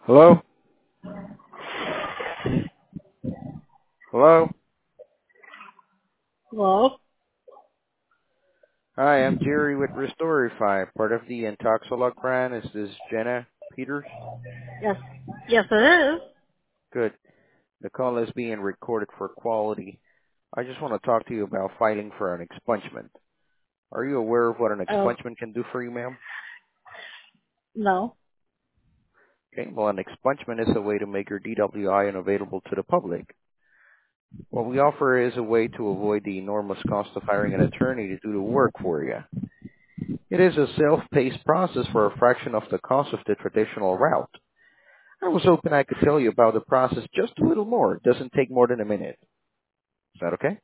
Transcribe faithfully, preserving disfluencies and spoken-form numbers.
Hello? Hello? Hello? Hi, I'm Jerry with Restorify, part of the Intoxilog brand. Is this Jenna Peters? Yes. Yes, it is. Good. The call is being recorded for quality. I just want to talk to you about filing for an expungement. Are you aware of what an Oh, expungement can do for you, ma'am? no. Okay, well, an expungement is a way to make your D W I unavailable to the public. What we offer is a way to avoid the enormous cost of hiring an attorney to do the work for you. It is a self-paced process for a fraction of the cost of the traditional route. I was hoping I could tell you about the process just a little more. It doesn't take more than a minute. Is that okay?